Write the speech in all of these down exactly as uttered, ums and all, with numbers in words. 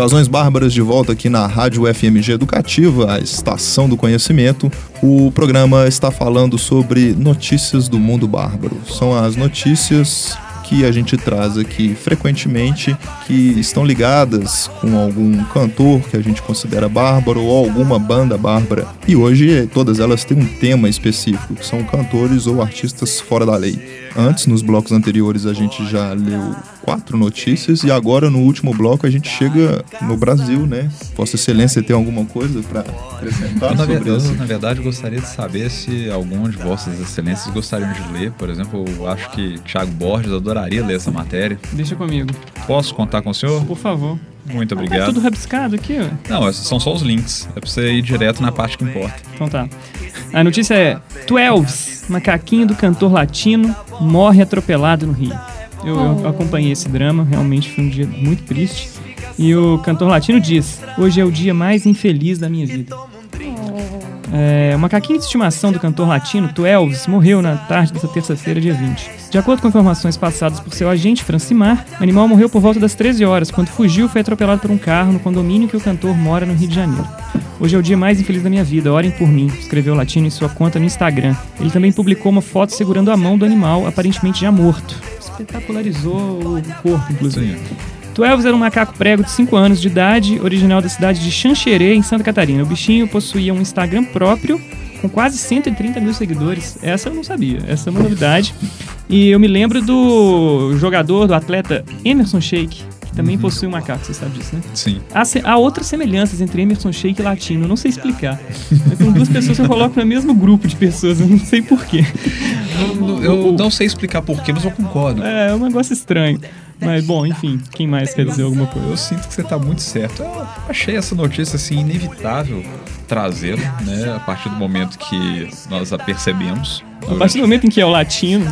Invasões Bárbaras de volta aqui na Rádio F M G Educativa, a estação do conhecimento. O programa está falando sobre notícias do mundo bárbaro. São as notícias que a gente traz aqui frequentemente, que estão ligadas com algum cantor que a gente considera bárbaro ou alguma banda bárbara. E hoje todas elas têm um tema específico, que são cantores ou artistas fora da lei. Antes, nos blocos anteriores, a gente já leu quatro notícias e agora no último bloco a gente chega no Brasil, né? Vossa Excelência tem alguma coisa para acrescentar na sobre verdade, isso? Na verdade, eu gostaria de saber se algum de Vossas Excelências gostariam de ler. Por exemplo, eu acho que Thiago Borges adoraria ler essa matéria. Deixa comigo. Posso contar com o senhor? Por favor. Muito obrigado. Tá tudo rabiscado aqui, ó. Não, esses são só os links. É pra você ir direto na parte que importa. Então tá. A notícia é: Twelves, macaquinho do cantor latino, morre atropelado no Rio. Eu, eu acompanhei esse drama, realmente foi um dia muito triste. E o cantor latino diz: hoje é o dia mais infeliz da minha vida. É, o macaquinho de estimação do cantor latino, Twelves, morreu na tarde dessa terça-feira, dia vinte. De acordo com informações passadas por seu agente, Francimar, o animal morreu por volta das treze horas, quando fugiu e foi atropelado por um carro no condomínio que o cantor mora no Rio de Janeiro. Hoje é o dia mais infeliz da minha vida, orem por mim, escreveu o latino em sua conta no Instagram. Ele também publicou uma foto segurando a mão do animal, aparentemente já morto. Espetacularizou o corpo, inclusive. Twelves era um macaco prego de cinco anos de idade, original da cidade de Xanxerê, em Santa Catarina. O bichinho possuía um Instagram próprio, com quase cento e trinta mil seguidores. Essa eu não sabia, essa é uma novidade. E eu me lembro do jogador, do atleta Emerson Sheik, que também uhum. possui um macaco, você sabe disso, né? Sim. Há, se- há outras semelhanças entre Emerson Sheik e latino, eu não sei explicar. Mas são duas pessoas que eu coloco no mesmo grupo de pessoas, eu não sei porquê. Eu, eu não sei explicar porquê, mas eu concordo. É, é um negócio estranho. Mas, bom, enfim, quem mais quer dizer alguma coisa? Eu sinto que você tá muito certo. Eu achei essa notícia, assim, inevitável trazê-la, né? A partir do momento que nós a percebemos. A partir do momento em que é o latino,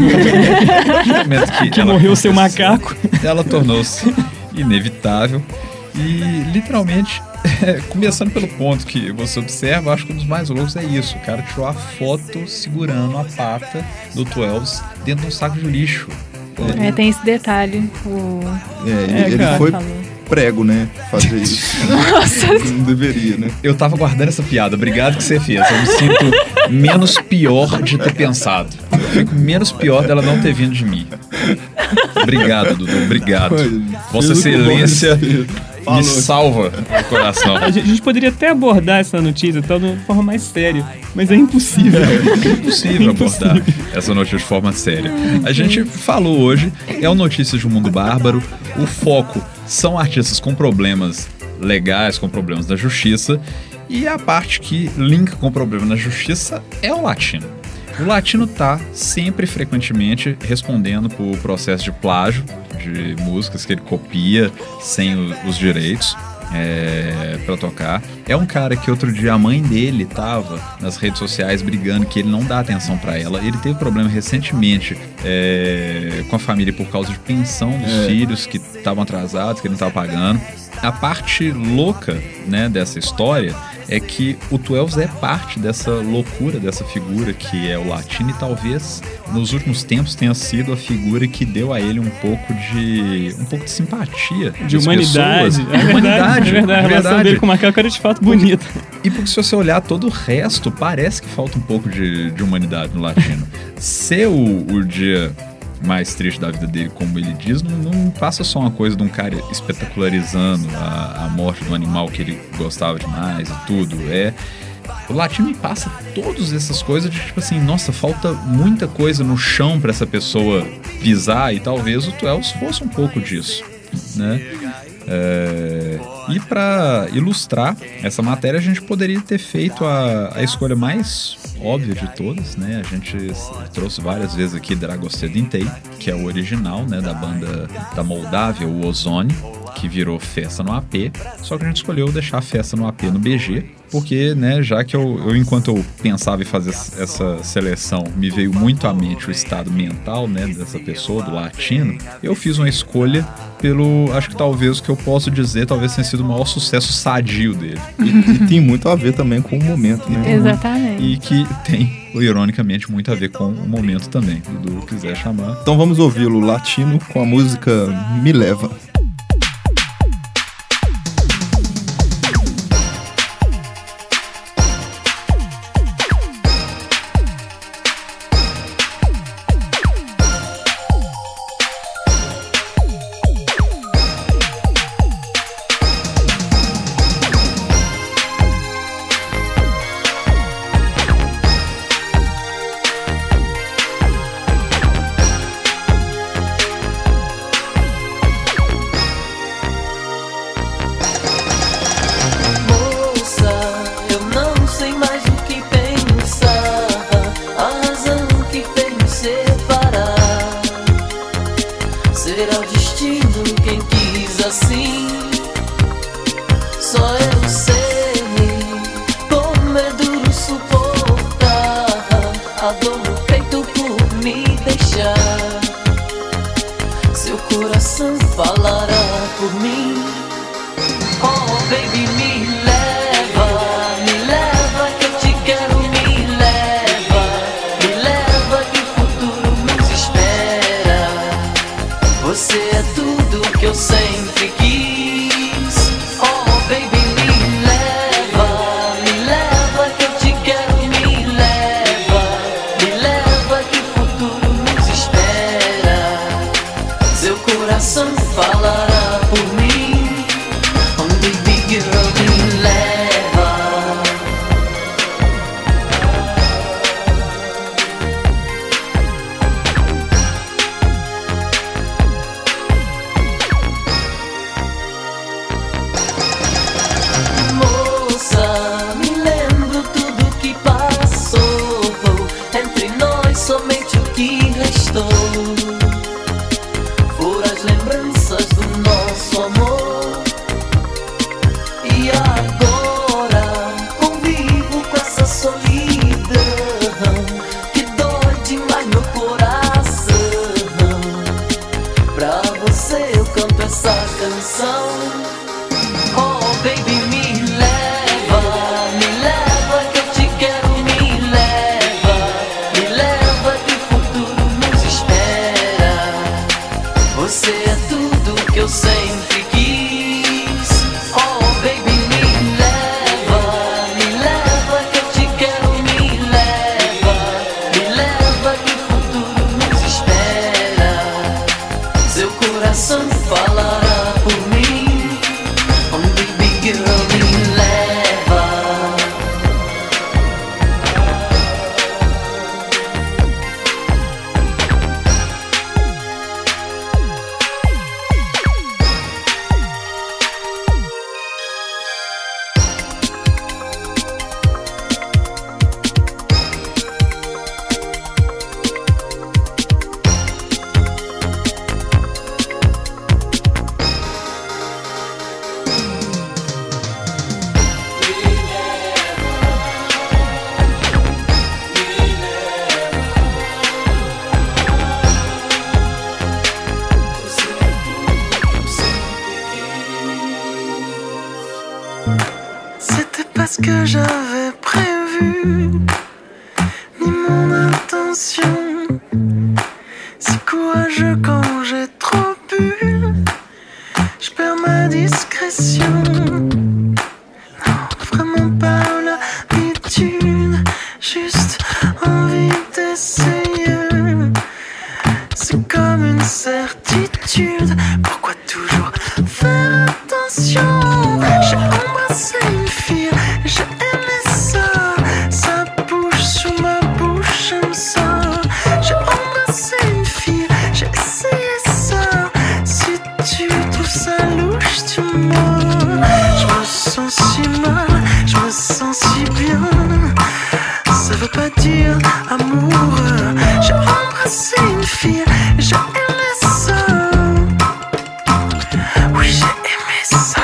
que, que morreu seu macaco, ela tornou-se inevitável. E, literalmente, é, começando pelo ponto que você observa, acho que um dos mais loucos é isso. O cara tirou a foto segurando a pata do Twelves dentro de um saco de lixo. É, tem esse detalhe. O... É, ele, É, ele cara, foi falou. prego, né? Fazer isso. Nossa. Não deveria, né? Eu tava guardando essa piada, obrigado que você fez. Eu me sinto menos pior de ter pensado. Eu fico menos pior dela não ter vindo de mim. Obrigado, Dudu, obrigado. Vossa Excelência me salva o coração. a gente, a gente poderia até abordar essa notícia tal, de uma forma mais séria, mas é impossível. É impossível abordar essa notícia de forma séria. A gente falou hoje, é o Notícias de um Mundo Bárbaro. O foco são artistas com problemas legais, com problemas da justiça. E a parte que linka com o problema na justiça é o latino. O latino tá sempre, frequentemente, respondendo por processo de plágio de músicas que ele copia sem o, os direitos é, pra tocar. É um cara que outro dia a mãe dele tava nas redes sociais brigando que ele não dá atenção pra ela. Ele teve problema recentemente é, com a família por causa de pensão dos é. filhos que estavam atrasados, que ele não tava pagando. A parte louca, né, dessa história é que o Twelves é parte dessa loucura, dessa figura que é o latino e talvez nos últimos tempos tenha sido a figura que deu a ele um pouco de um pouco de simpatia de humanidade. É verdade, humanidade, é verdade. A relação verdade. dele com o macaco era de fato bonita. E porque se você olhar todo o resto, parece que falta um pouco de, de humanidade no latino. Ser o, o dia mais triste da vida dele, como ele diz, não, não passa só uma coisa de um cara espetacularizando a, a morte do animal que ele gostava demais e tudo. É, o latino me passa todas essas coisas de tipo assim, nossa, falta muita coisa no chão pra essa pessoa pisar, e talvez o Twelves fosse um pouco disso, né? É, e para ilustrar essa matéria, a gente poderia ter feito a, a escolha mais óbvia de todas, né? A gente trouxe várias vezes aqui Dragostea Dintei, que é o original, né, da banda da Moldávia, o Ozone, que virou Festa no A P, só que a gente escolheu deixar a Festa no A P no B G, porque, né, já que eu, eu enquanto eu pensava em fazer essa seleção, me veio muito à mente o estado mental, né, dessa pessoa, do latino, eu fiz uma escolha pelo, acho que talvez o que eu posso dizer, talvez tenha sido o maior sucesso sadio dele. E, e tem muito a ver também com o momento, né? Exatamente. E que tem, ironicamente, muito a ver com o momento também, se o Dudu quiser chamar. Então vamos ouvi-lo latino com a música Me Leva. feito por me deixar. Seu coração falará por mim. Oh baby, me leva, me leva que eu te quero, me leva, me leva que o futuro nos espera. Você é tudo que eu sempre quis. Oh baby, me leva, me leva que eu te quero, me leva, me leva que o futuro nos espera. Seu coração falará por mim. Oh baby girl, me leva. Moça, me lembro tudo que passou. Entre nós somente o que restou foram as lembranças do nosso amor. E agora convivo com essa solidão que dói demais meu coração. Pra você eu canto essa canção. Oh baby, me leva, me leva que eu te quero, me leva, me leva que o futuro nos espera. Você é tudo que eu sempre quis. Oh baby, me leva, me leva que eu te quero, me leva, me leva que o futuro nos espera. Seu coração falará por mim. Oh baby girl, me leva. C'était pas ce que j'avais prévu, ni mon intention. Si courageux quand j'ai trop bu, je perds ma discrétion. Non, vraiment pas l'habitude, juste envie d'essayer. C'est comme une certitude, pourquoi toujours faire attention? J'ai embrassé une fille, j'ai aimé ça. Sa bouche sur ma bouche, j'aime ça. J'ai embrassé une fille, j'ai essayé ça. Si tu trouves ça louche, dis-moi. Je me sens si mal, je me sens si bien. Ça veut pas dire amoureux. J'ai embrassé une fille, j'ai aimé ça. Oui, j'ai aimé ça.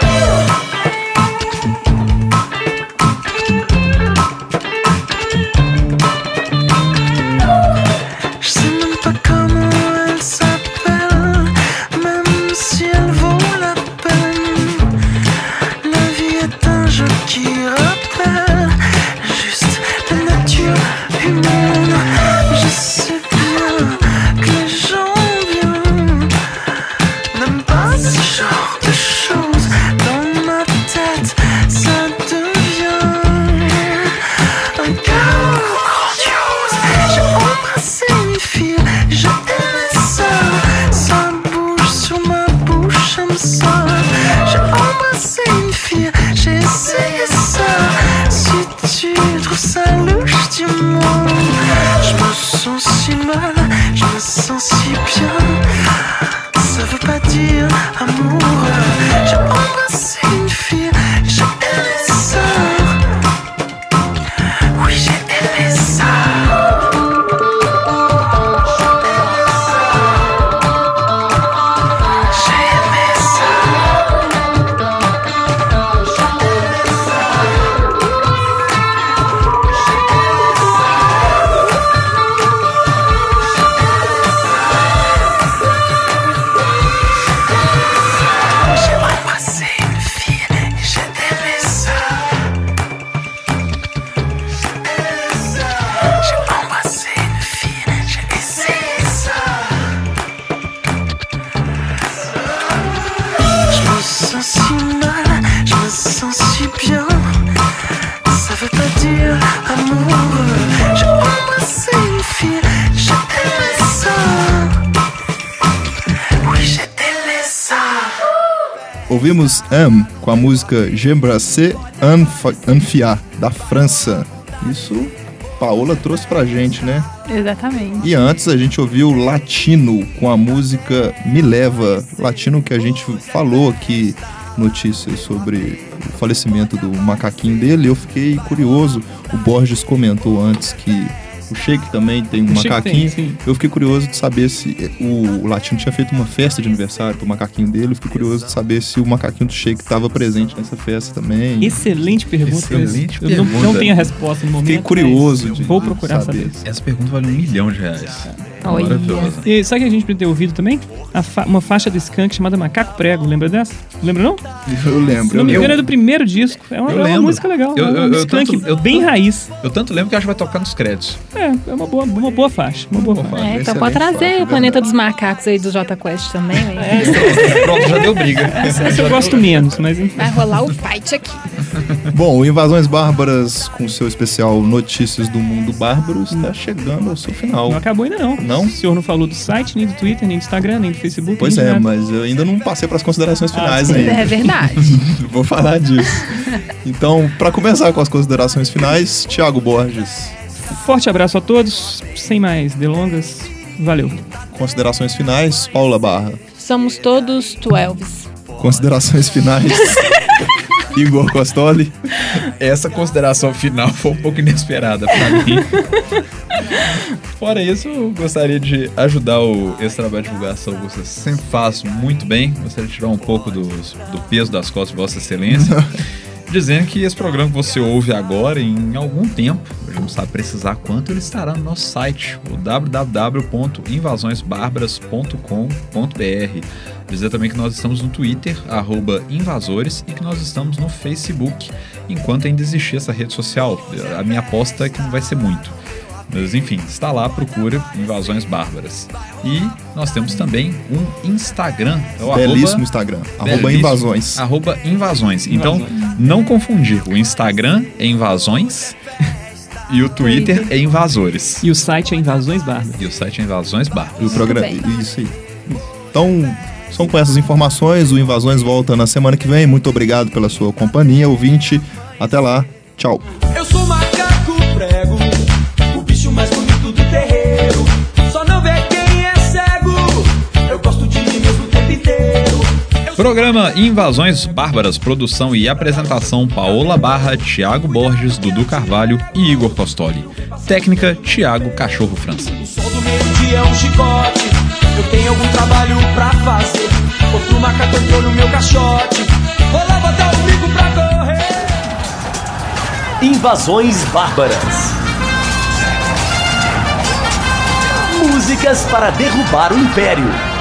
Je sais même pas comment elle s'appelle, même si elle vaut la peine. La vie est un jeu qui rappelle juste la nature humaine. Je sais bien que les gens bien n'aiment pas ce genre de choses. Dans ma tête, ça devient un chaos grandiose. J'ai embrassé une fille, j'ai aimé ça. Sa bouche sur ma bouche, j'aime ça. J'ai embrassé une fille, j'ai essayé ça. Si tu trouves ça louche, dis-moi. Je me sens si mal, je me sens si bien. Ça veut pas dire amoureux. J'ai embrassé une fille, j'ai aimé ça. Oui, j'ai aimé ça. J'ai aimé ça. J'ai aimé ça. Ouvimos Am com a música J'embrasse Anfia, da França. Isso Paola trouxe pra gente, né? Exatamente. E antes a gente ouviu Latino com a música Me Leva. Latino que a gente falou aqui, notícias sobre o falecimento do macaquinho dele. Eu fiquei curioso. O Borges comentou antes que o Sheik também tem um O Sheik macaquinho. tem, sim. Eu fiquei curioso de saber se o, o Latino tinha feito uma festa de aniversário pro macaquinho dele. Eu fiquei curioso de saber se o macaquinho do Sheik estava presente nessa festa também. Excelente pergunta. Excelente eu não, pergunta. não tenho a resposta no momento. Fiquei curioso mas de Vou procurar saber. Essa pergunta vale um milhão de reais. Olha. Maravilhosa. E sabe que a gente podia ter ouvido também? A fa- uma faixa do Skank chamada Macaco Prego. Lembra dessa? Lembra não? Eu lembro. Se não me eu engano, é do primeiro disco. É uma, Eu é uma lembro. música legal. Eu- é um eu- eu Skank tanto- eu bem tanto- raiz. Eu tanto lembro que acho que vai tocar nos créditos. É, é uma boa, uma boa faixa. Uma boa Boa faixa. É, então Excelente pode trazer faixa, o Planeta verdade. dos Macacos aí do Jota Quest também, né? Pronto, já deu briga. Essa eu gosto menos, mas enfim. Vai rolar o fight aqui. Bom, o Invasões Bárbaras, com seu especial Notícias do Mundo Bárbaro, está chegando ao seu final. Não acabou ainda não. Não? O senhor não falou do site, nem do Twitter, nem do Instagram, nem do Facebook. Pois nem de é, nada. mas eu ainda não passei para as considerações Ah, finais sim. ainda. É verdade. Vou falar disso. Então, para começar com as considerações finais, Thiago Borges, Forte abraço a todos, sem mais delongas. Valeu. considerações finais, Paula Barra. Somos todos twelves. Considerações finais, Igor Costoli. Essa consideração final foi um pouco inesperada pra mim. Fora isso, eu gostaria de ajudar o, esse trabalho de divulgação que você sempre faz muito bem. Gostaria de tirar um pouco dos- do peso das costas de Vossa Excelência. Dizendo que esse programa que você ouve agora, em algum tempo, a gente não sabe precisar quanto, ele estará no nosso site, o w w w ponto invasões bárbaras ponto com ponto b r. Dizer também que nós estamos no Twitter, arroba invasores, e que nós estamos no Facebook, enquanto ainda existir essa rede social. A minha aposta é que não vai ser muito. Mas enfim, está lá, procura Invasões Bárbaras. E nós temos também um Instagram. É o Belíssimo arroba- Instagram. Arroba Belíssimo. Invasões. Arroba Invasões. Então, Invasões. não confundir. O Instagram é Invasões e o Twitter é Invasores. E o site é Invasões Bárbaras. E o site é Invasões E o Bárbaras. programa. bem. Isso aí. Então, são com essas informações. O Invasões volta na semana que vem. Muito obrigado pela sua companhia, ouvinte. Até lá. Tchau. Eu sou macaco prego, o bicho mais bonito do terreiro. Só não vê quem é cego. Eu gosto de mim mesmo o tempo inteiro. Eu Programa Invasões Bárbaras, produção e apresentação Paola Barra, Thiago Borges, Dudu Carvalho e Igor Costoli. Técnica Thiago Cachorro França. O sol do meio-dia é um chicote. Eu tenho algum trabalho pra fazer. Outro macaco entrou no meu caixote. Vou lá botar o bico pra correr. Invasões Bárbaras. Músicas para derrubar o Império.